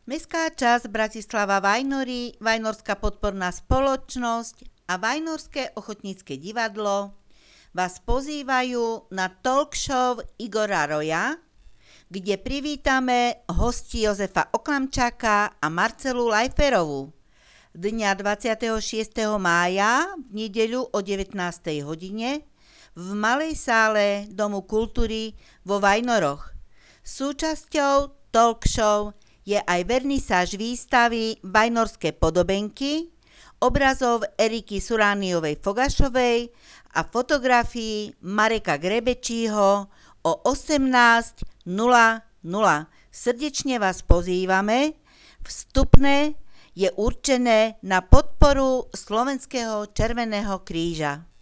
Mestská časť Bratislava Vajnory, Vajnorská podporná spoločnosť a Vajnorské ochotnícke divadlo vás pozývajú na talk show Igora Roja, kde privítame hosti Jozefa Oklamčáka a Marcelu Lajferovú dňa 26. mája v nedeľu o 19. hodine v malej sále Domu kultúry vo Vajnoroch. Súčasťou talk show je aj vernisáž výstavy Vajnorské podobenky, obrazov Eriky Surániovej Fogašovej a fotografií Mareka Grebečího o 18:00. Srdečne vás pozývame. Vstupné je určené na podporu Slovenského Červeného kríža.